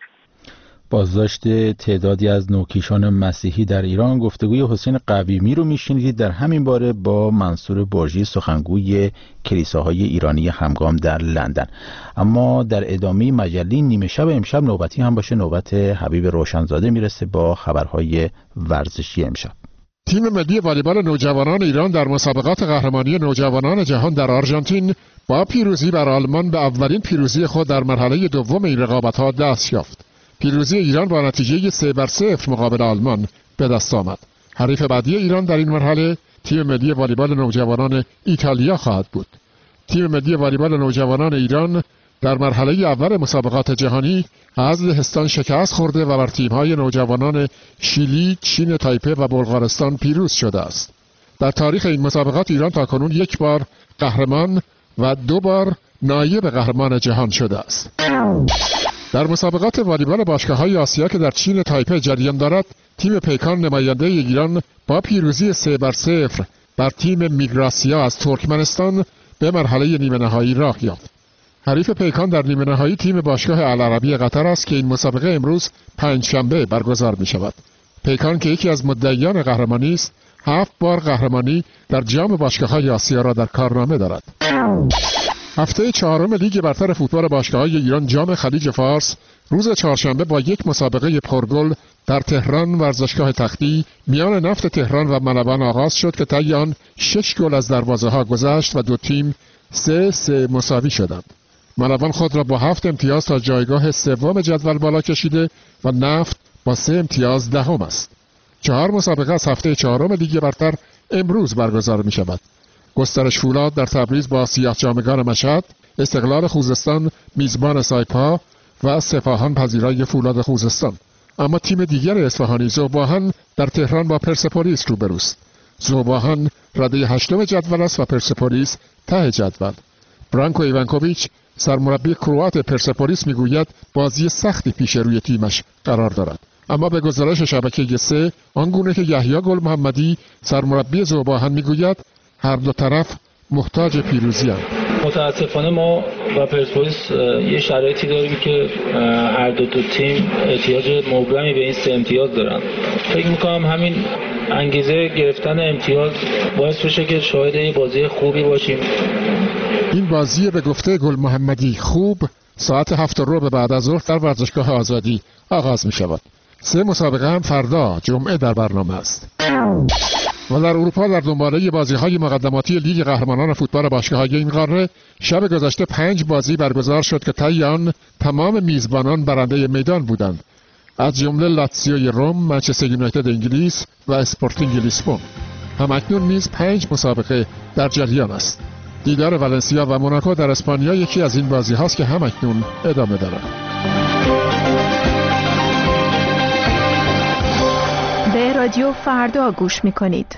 بازداشت تعدادی از نوکیشان مسیحی در ایران. گفتگوی حسین قویمی رو میشنیدید در همین باره با منصور برجی، سخنگوی کلیساهای ایرانی همگام در لندن. اما در ادامه مجله نیمه شب امشب نوبتی هم باشه، نوبت حبیب روشنزاده میرسه با خبرهای ورزشی امشب. تیم ملی والیبال نوجوانان ایران در مسابقات قهرمانی نوجوانان جهان در آرژانتین با پیروزی بر آلمان به اولین پیروزی خود در مرحله دوم این رقابت‌ها دست یافت. پیروزی ایران با نتیجه سه بر صفر مقابل آلمان به دست آمد. حریف بعدی ایران در این مرحله تیم ملی والیبال نوجوانان ایتالیا خواهد بود. تیم ملی والیبال نوجوانان ایران در مرحله اول مسابقات جهانی از لهستان شکست خورده و بر تیم‌های نوجوانان شیلی، چین تایپه و بلغارستان پیروز شده است. در تاریخ این مسابقات ایران تاکنون یک بار قهرمان و دو بار نایب قهرمان جهان شده است. در مسابقات والیبال باشگاه‌های آسیا که در چین تایپه جریان دارد، تیم پیکان نماینده ایران با پیروزی سه بر صفر بر تیم میگراسیا از ترکمنستان به مرحله نیمه نهایی راه یافت. حریف پیکان در نیمه نهایی تیم باشگاه العربی قطر است که این مسابقه امروز پنجشنبه برگزار می شود. پیکان که یکی از مدعیان قهرمانی است، هفت بار قهرمانی در جام باشگاه‌های آسیا را در کارنامه دارد. هفته چهارم لیگ برتر فوتبال باشگاه‌های ایران جام خلیج فارس روز چهارشنبه با یک مسابقه پرگل در تهران ورزشگاه تختی میان نفت تهران و ملوان آغاز شد که طی آن شش گل از دروازه‌ها گذشت و دو تیم سه سه مساوی شدند. ملوان خود را با هفت امتیاز تا جایگاه سوم جدول بالا کشیده و نفت با سه امتیاز دهم است. چهار مسابقه از هفته چهارم لیگ برتر امروز برگزار می شود. گسترش فولاد در تبریز با سیاه‌جامگان مشهد، استقلال خوزستان میزبان سایپا و سپاهان پذیرای فولاد خوزستان. اما تیم دیگر اصفهانی ذوب‌آهن در تهران با پرسپولیس روبروست. ذوب‌آهن رده هشتم جدول است و پرسپولیس ته جدول. برانکو ایوانکوویچ سرمربی کروات پرسپولیس میگوید بازی سختی پیش روی تیمش قرار دارد. اما به گزارش شبکه سه آنگونه که یحیی گل محمدی سرمربی ذوب‌آهن میگوید هر دو طرف محتاج پیروزی هستند. متاسفانه ما و پرسپولیس یه شرایطی داریم که هر دو تا تیم احتیاج مبرمی به این سه امتیاز دارن. فکر میکنم همین انگیزه گرفتن امتیاز باعث بشه که شاهد یه بازی خوبی باشیم. این بازی به گفته گل محمدی خوب ساعت هفت رو به بعد از ظهر در ورزشگاه آزادی آغاز می شود. سه مسابقه هم فردا جمعه در برنامه است. و در اروپا در دنباله بازی‌های مقدماتی لیگ قهرمانان فوتبال باشگاه‌های این قاره شب گذشته پنج بازی برگزار شد که طی آن تمام میزبانان برنده میدان بودند، از جمله لاتزیوی روم، منچستر یونایتد انگلیس و اسپورتینگ لیسبون. همکنون نیز پنج مسابقه در جریان است. دیدار ولنسیا و موناکو در اسپانیا یکی از این بازی‌هاست که همکنون ادامه دارد. به رادیو فردا گوش می‌کنید.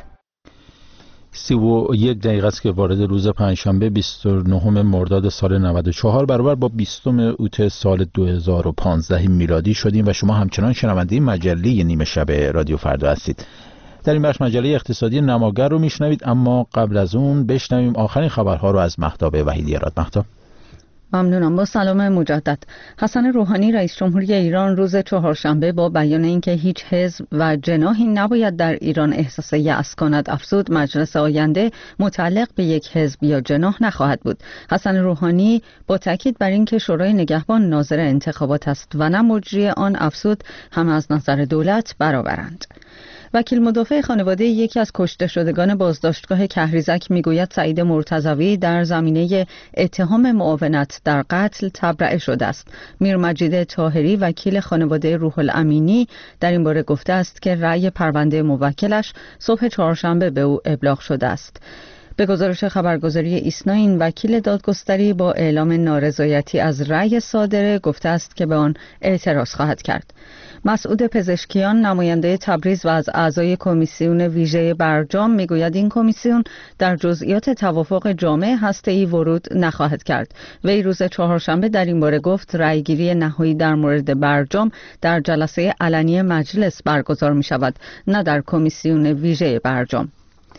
سی و یک دقیقه است که وارد روز پنجشنبه بیست و نهم مرداد سال نود و چهار برابر با بیستم اوت سال دو هزار و پانزده میلادی شدیم و شما همچنان شنونده مجله نیمه شب رادیو فردا هستید. در این بخش مجله اقتصادی نماگر رو میشنوید، اما قبل از اون بشنویم آخرین خبرها رو از مهتاب وحیدی اراد. مهتاب. ممنونم. با سلام مجدد. حسن روحانی رئیس جمهوری ایران روز چهارشنبه با بیان اینکه هیچ حزب و جناحی نباید در ایران احساس یأس کند افزود مجلس آینده متعلق به یک حزب یا جناح نخواهد بود. حسن روحانی با تاکید بر اینکه شورای نگهبان ناظر انتخابات است و نه مجری آن افزود هم از نظر دولت برابرند. وکیل مدافع خانواده یکی از کشته شدگان بازداشتگاه کهریزک میگوید سعید مرتضوی در زمینه اتهام معاونت در قتل تبرئه شده است. میر مجید طاهری وکیل خانواده روح الامینی در این باره گفته است که رأی پرونده موکلش صبح چهارشنبه به او ابلاغ شده است. به گزارش خبرگزاری ایسنا این وکیل دادگستری با اعلام نارضایتی از رأی صادره گفته است که به آن اعتراض خواهد کرد. مسعود پزشکیان نماینده تبریز و از اعضای کمیسیون ویژه برجام میگوید این کمیسیون در جزئیات توافق جامع هسته‌ای ورود نخواهد کرد. وی روز چهارشنبه در این باره گفت رأیگیری نهایی در مورد برجام در جلسه علنی مجلس برگزار می شود، نه در کمیسیون ویژه برجام.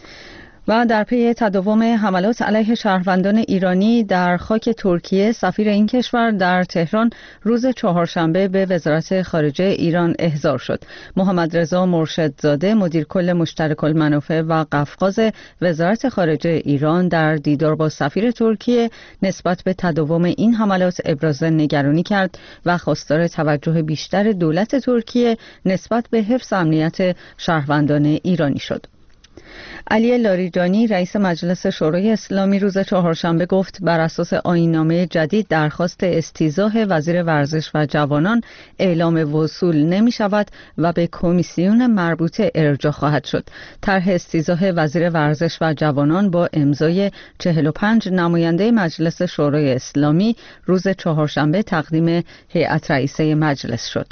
و در پی تداوم حملات علیه شهروندان ایرانی در خاک ترکیه، سفیر این کشور در تهران روز چهارشنبه به وزارت خارجه ایران احضار شد. محمد رضا مرشدزاده مدیر کل مشترک المنافع و قفقاز وزارت خارجه ایران در دیدار با سفیر ترکیه نسبت به تداوم این حملات ابراز نگرانی کرد و خواستار توجه بیشتر دولت ترکیه نسبت به حفظ امنیت شهروندان ایرانی شد. علی لاریجانی رئیس مجلس شورای اسلامی روز چهارشنبه گفت بر اساس آیین‌نامه جدید درخواست استیضاح وزیر ورزش و جوانان اعلام وصول نمی شود و به کمیسیون مربوطه ارجاع خواهد شد. طرح استیضاح وزیر ورزش و جوانان با امضای چهل و پنج نماینده مجلس شورای اسلامی روز چهارشنبه تقدیم هیئت رئیسه مجلس شد.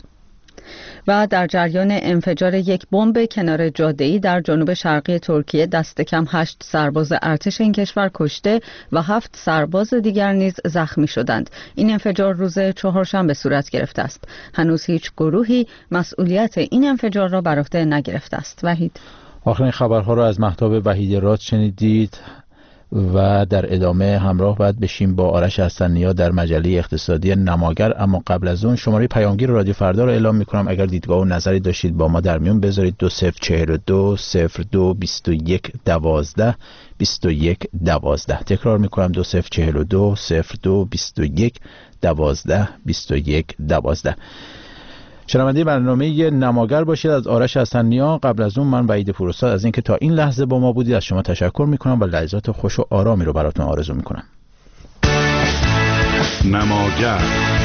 و در جریان انفجار یک بمب کنار جاده‌ای در جنوب شرقی ترکیه دست کم هشت سرباز ارتش این کشور کشته و هفت سرباز دیگر نیز زخمی شدند. این انفجار روز چهارشنبه صورت گرفته است. هنوز هیچ گروهی مسئولیت این انفجار را بر عهده نگرفته است. وحید. آخرین خبرها را از مهتاب وحیدی راد شنیدید. و در ادامه همراه باید بشیم با آرش حسن‌نیا در مجله اقتصادی نماگر. اما قبل از اون شماره پیامگیر رادیو فردا رو اعلام میکنم. اگر دیدگاه و نظری داشتید با ما در میون بذارید. دو صفر چهل و دو صفر دو بیست و یک دوازده بیست و یک دوازده. تکرار میکنم دو صفر چهل و دو صفر دو بیست و یک دوازده بیست و یک دوازده. شنونده برنامه نماگر باشید از آرش حسن‌نیا. قبل از اون من وحید پوراستاد از اینکه تا این لحظه با ما بودید از شما تشکر میکنم و لحظات خوش و آرامی رو براتون آرزو میکنم. نماگر،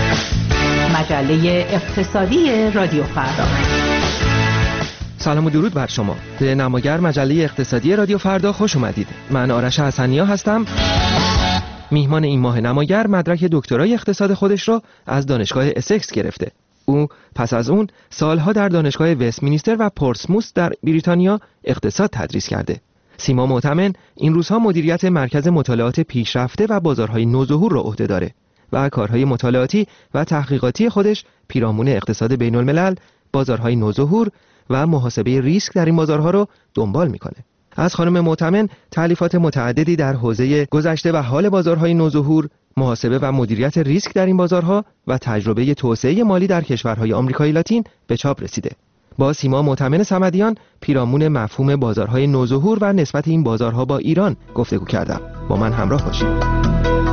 مجله اقتصادی رادیو فردا. سلام و درود بر شما. به نماگر، مجله اقتصادی رادیو فردا خوش اومدید. من آرش حسن‌نیا هستم. میهمان این ماه نماگر مدرک دکترای اقتصاد خودش رو از دانشگاه اسکس گرفته. او پس از اون سالها در دانشگاه وستمینستر و پورتسموث در بریتانیا اقتصاد تدریس کرده. سیما معتمن این روزها مدیریت مرکز مطالعات پیشرفته و بازارهای نوظهور را عهده داره و کارهای مطالعاتی و تحقیقاتی خودش پیرامون اقتصاد بین الملل، بازارهای نوظهور و محاسبه ریسک در این بازارها رو دنبال میکنه. از خانم معتمن تألیفات متعددی در حوزه گذشته و حال بازارهای نوظهور، محاسبه و مدیریت ریسک در این بازارها و تجربه توسعه مالی در کشورهای آمریکای لاتین به چاپ رسیده. با سیما معتمن صمدیان پیرامون مفهوم بازارهای نوظهور و نسبت این بازارها با ایران گفتگو کردم. با من همراه باشید.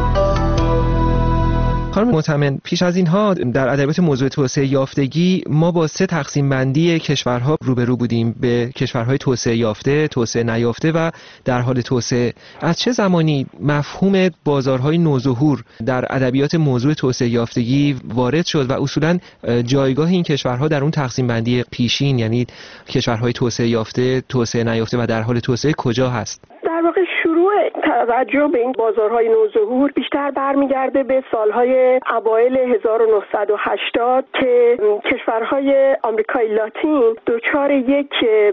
خانم معتمن، پیش از اینها در ادبیات موضوع توسعه یافتگی ما با سه تقسیم بندی کشورها روبرو بودیم، به کشورهای توسعه یافته، توسعه نیافته و در حال توسعه. از چه زمانی مفهوم بازارهای نوظهور در ادبیات موضوع توسعه یافتگی وارد شد و اصولاً جایگاه این کشورها در اون تقسیم بندی پیشین، یعنی کشورهای توسعه یافته، توسعه نیافته و در حال توسعه کجا هست؟ در واقع شروع توجه به این بازارهای نوظهور بیشتر برمیگرده به سالهای اوایل هزار و نهصد و هشتاد که کشورهای آمریکای لاتین دچار یک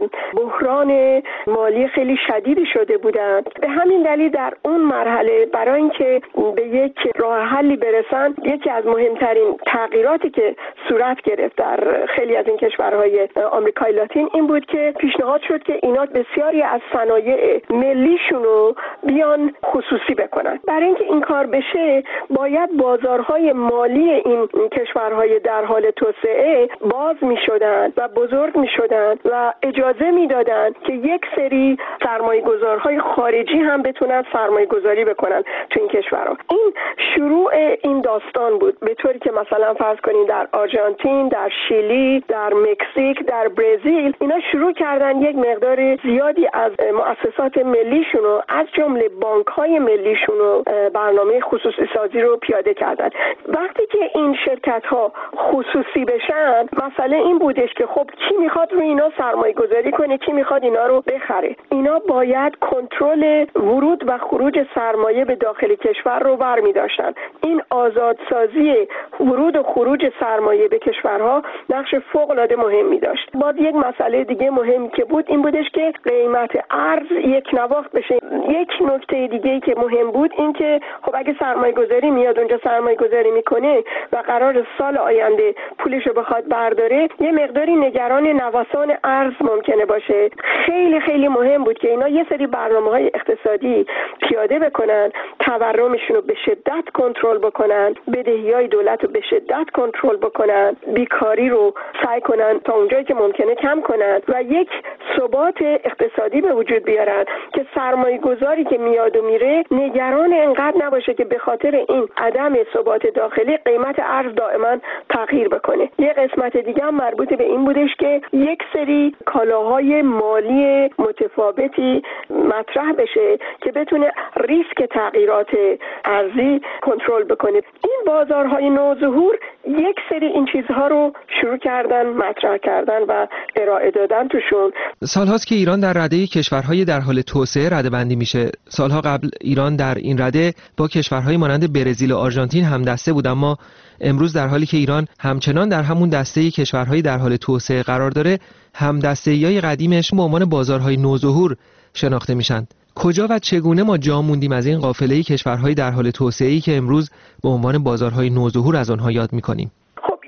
بحران مالی خیلی شدیدی شده بودند. به همین دلیل در اون مرحله برای اینکه به یک راه حلی برسن، یکی از مهمترین تغییراتی که صورت گرفت در خیلی از این کشورهای آمریکای لاتین این بود که پیشنهاد شد که اینا بسیاری از صنایع ملیشونو بیان خصوصی بکنن. برای اینکه این کار بشه باید بازارهای مالی این کشورهای در حال توسعه باز می شدن و بزرگ می شدن و اجازه می دادن که یک سری سرمایه گذارهای خارجی هم بتونن سرمایه گذاری بکنن تو این کشورها. این شروع این داستان بود، به طوری که مثلا فرض کنین در آرژانتین، در شیلی، در مکزیک، در برزیل اینا شروع کردن یک مقدار زیادی از مؤسسات ملیشونو از جمله بانک‌های ملیشونو برنامه خصوصی سازی رو پیاده کردن. وقتی که این شرکت‌ها خصوصی بشن، مسئله این بودش که خب کی میخواد روی اینا سرمایه گذاری کنه، کی میخواد اینا رو بخره. اینا باید کنترل ورود و خروج سرمایه به داخل کشور رو برمی داشتن. این آزادسازی ورود و خروج سرمایه به کشورها نقش فوق‌العاده مهمی داشت. بعد یک مسئله دیگه مهمی که بود این بودش که قیمت ارز یک نواخت بشه. یک نکته دیگه‌ای که مهم بود این که خب اگه سرمایه گذاری میاد اونجا سرمایه گذاری میکنه و قرار سال آینده پولش رو بخواد برداره، یه مقداری نگران نوسان ارز ممکنه باشه. خیلی خیلی مهم بود که اینا یه سری برنامه‌های اقتصادی پیاده بکنن، تورمشون رو به شدت کنترل بکنن، بدهی‌های دولت رو به شدت کنترل بکنن، بیکاری رو سعی کنن تا اونجایی که ممکنه کم کنن و یک ثبات اقتصادی به وجود بیارن که سرمایه گذاری که میاد و میره نگران انقدر نباشه که به خاطر این عدم ثبات داخلی قیمت ارز دائما تغییر بکنه. یه قسمت دیگه هم مربوط به این بودش که یک سری کالاهای مالی متفاوتی مطرح بشه که بتونه ریسک تغییرات ارزی کنترل بکنه. این بازارهای نوظهور یک سری این چیزها رو شروع کردن مطرح کردن و ارائه دادن توشون. سالهاست که ایران در رده کشورهای در حال توسعه رده‌بندی میشه. سالها قبل ایران در این رده با کشورهای مانند برزیل و آرژانتین هم دسته بود، اما امروز در حالی که ایران همچنان در همون دسته کشورهای در حال توسعه قرار داره، هم دسته‌ای قدیمش به عنوان بازارهای نوظهور شناخته میشن. کجا و چگونه ما جا موندیم از این قافله کشورهای در حال توسعه‌ای که امروز به عنوان بازارهای نوظهور از آنها یاد میکنیم؟ یکی از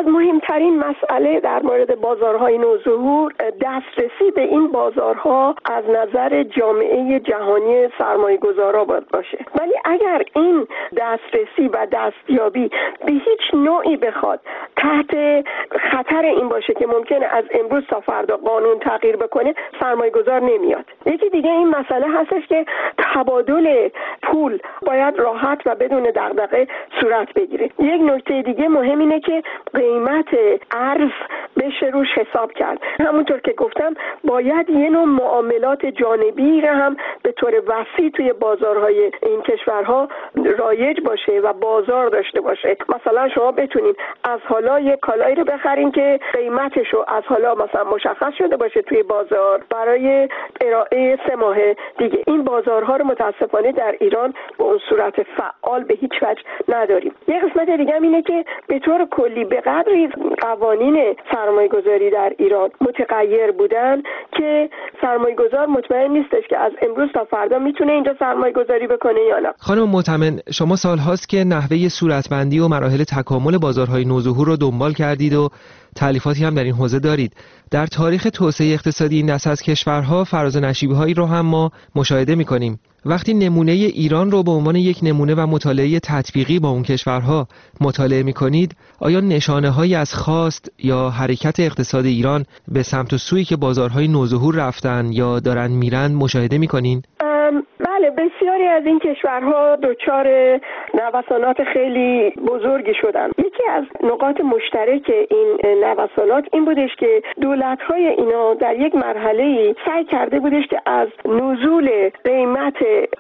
مهمترین مسئله در مورد بازارهای نوظهور دسترسی به این بازارها از نظر جامعه جهانی سرمایه‌گذارا باید باشه. ولی اگر این دسترسی و دستیابی به هیچ نوعی بخواد تحت خطر این باشه که ممکنه از امروز تا فردا قانون تغییر بکنه، سرمایه‌گذار نمیاد. یکی دیگه این مسئله هستش که تبادل پول باید راحت و بدون دغدغه صورت بگیره. یک نکته دیگه مهم اینه که قیمت ارز بشه روش حساب کرد. همونطور که گفتم باید یه نوع معاملات جانبی را هم به طور وسیع توی بازارهای این کشورها رایج باشه و بازار داشته باشه. مثلا شما بتونین از حالا یک کالایی رو بخرین که قیمتش رو از حالا مثلا مشخص شده باشه توی بازار برای ارائه سه ماه دیگه. این بازارها رو متاسفانه در ایران به اون صورت فعال به هیچ وجه نداریم. یه قسمت دیگه هم اینه که به طور کلی به قدری قوانین سرمایه‌گذاری در ایران متغیر بودن که سرمایه‌گذار مطمئن نیستش که از امروز تا فردا میتونه اینجا سرمایه‌گذاری بکنه یا نه. خانم معتمن، شما سال‌هاست که نحوه صورتبندی و مراحل تکامل بازارهای نوظهور رو دنبال کردید و تألیفاتی هم در این حوزه دارید. در تاریخ توسعه اقتصادی این دست از کشورها فراز و نشیب‌هایی رو هم ما مشاهده می‌کنیم. وقتی نمونه ایران رو به عنوان یک نمونه و مطالعه تطبیقی با اون کشورها مطالعه می‌کنید، آیا نشانه‌هایی از خواست یا حرکت اقتصاد ایران به سمت و سویی که بازارهای نوظهور رفتن یا دارن میرن مشاهده می‌کنین؟ بله، بسیاری از این کشورها دچار نوسانات خیلی بزرگی شدن. یکی از نقاط مشترک این نوسانات این بودش که دولت‌های اینا در یک مرحله‌ای سعی کرده بودش که از نزول قیمت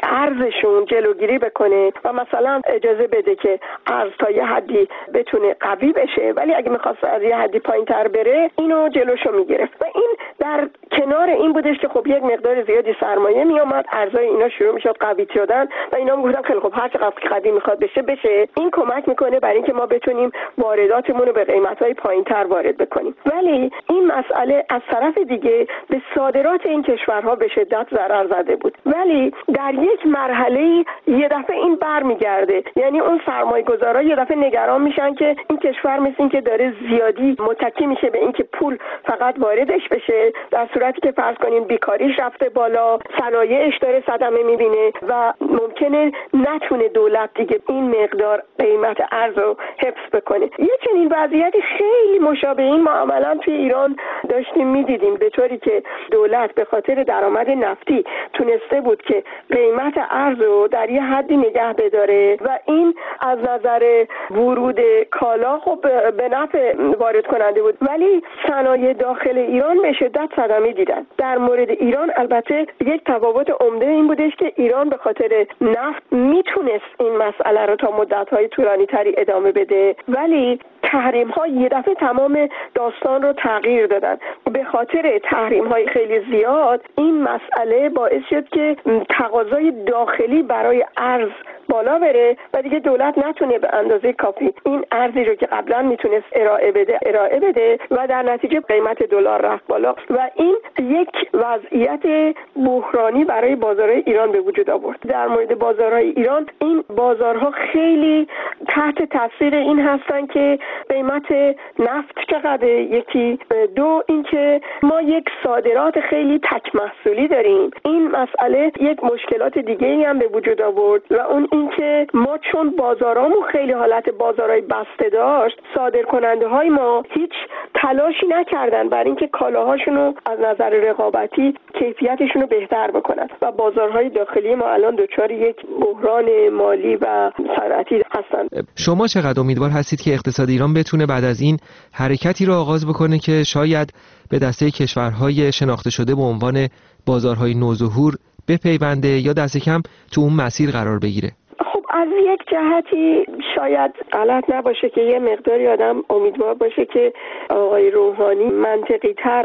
ارزشون جلوگیری بکنه و مثلا اجازه بده که ارز تا یه حدی بتونه قوی بشه، ولی اگه می‌خواست از یه حدی پایین‌تر بره اینو جلوشو می‌گرفت. و این در کنار این بودش که خب یک مقدار زیادی سرمایه میومد، ارزهای اینا شروع میشد قوی شدن و اینا هم گفتن خیلی خب هر چقدر قوی میخواد بشه بشه. این کمک میکنه برای اینکه ما بتونیم وارداتمون رو به قیمت‌های پایین‌تر وارد بکنیم. ولی این مسئله از طرف دیگه به صادرات این کشورها به شدت ضرر زده بود. ولی در یک مرحله یه دفعه این برمیگرده، یعنی اون سرمایه‌گذارا یه دفعه نگران میشن که این کشور مثل این که داره زیادی متکی میشه به اینکه پول فقط واردش بشه، در صورتی که فرض کنین بیکاریش رفته بالا، صنایعش داره صدمه میبینه و ممکنه نتونه دولت دیگه این مقدار قیمت ارز رو حفظ بکنه. یه چنین وضعیتی خیلی مشابه این ما عملا توی ایران داشتیم میدیدیم، به طوری که دولت به خاطر درآمد نفتی تونسته بود که قیمت ارز رو در یه حدی نگه بداره و این از نظر ورود کالا خب به نفع وارد کننده بود، ولی صنایع داخل ایران به شدت صدمه دیدن. در مورد ایران البته یک تفاوت عمده این بودش که ایران به خاطر نفت میتونست این مسئله رو تا مدت‌های طولانی تری ادامه بده، ولی تحریم ها یه دفعه تمام داستان رو تغییر دادن. به خاطر تحریم های خیلی زیاد این مسئله باعث شد که تقاضای داخلی برای ارز بالا بره و دیگه دولت نتونه به اندازه کافی این ارزی رو که قبلا میتونست ارائه بده ارائه بده و در نتیجه قیمت دلار رفت بالا و این یک وضعیت بحرانی برای بازارهای ایران به وجود آورد. در مورد بازارهای ایران، این بازارها خیلی تحت تاثیر این هستن که قیمت نفت چقدر، یکی دو اینکه ما یک صادرات خیلی تک محصولی داریم. این مسئله یک مشکلات دیگه‌ای هم به وجود آورد و اون اینکه ما چون بازارامون خیلی حالت بازارهای بسته داشت، صادرکننده های ما هیچ تلاشی نکردن برای اینکه کالاهاشون رو از نظر رقابتی کیفیتشون رو بهتر بکنن و بازارهای داخلی ما الان دچار یک بحران مالی و صنعتی هستن. شما چقدر امیدوار هستید که اقتصاد ایران بتونه بعد از این حرکتی رو آغاز بکنه که شاید به دسته کشورهای شناخته شده به عنوان بازارهای نوظهور بپیونده یا دست کم تو اون مسیر قرار بگیره؟ از یک جهتی شاید غلط نباشه که یه مقداری آدم امیدوار باشه که آقای روحانی منطقی تر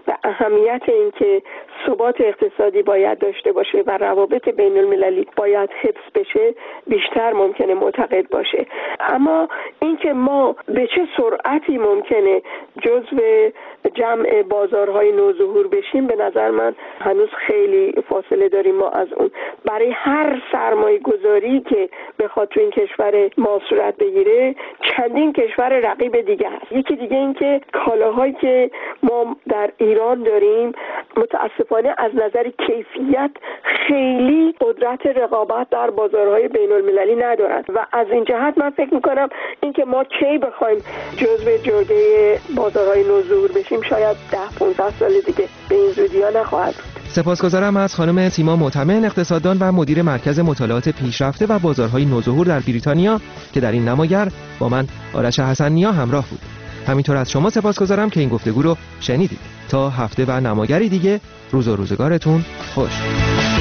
و اهمیت این که ثبات اقتصادی باید داشته باشه و روابط بین المللی باید حفظ بشه بیشتر ممکنه معتقد باشه. اما اینکه ما به چه سرعتی ممکنه جزو جمع بازارهای نوظهور بشیم، به نظر من هنوز خیلی فاصله داریم ما از اون. برای هر سرمایه گذاری که بخواد تو این کشور ما صورت بگیره چندین کشور رقیب دیگه هست. یکی دیگه این که کالاهایی که ما در ایران داریم متاسفانه از نظر کیفیت خیلی قدرت رقابت در بازارهای بین المللی ندارن و از این جهت من فکر میکنم اینکه ما کی بخوایم جزو جرگه بازارهای نوظهور بشیم شاید ده پانزده سال دیگه به این زودی ها نخواهد بود. سپاسگزارم از خانم سیما معتمن، اقتصاددان و مدیر مرکز مطالعات پیشرفته و بازارهای نوظهور در بریتانیا که در این نماگر با من آرش حسن‌نیا همراه بود. همینطور از شما سپاسگزارم که این گفتگو رو شنیدید. تا هفته و نماگری دیگه روز و روزگارتون خوش.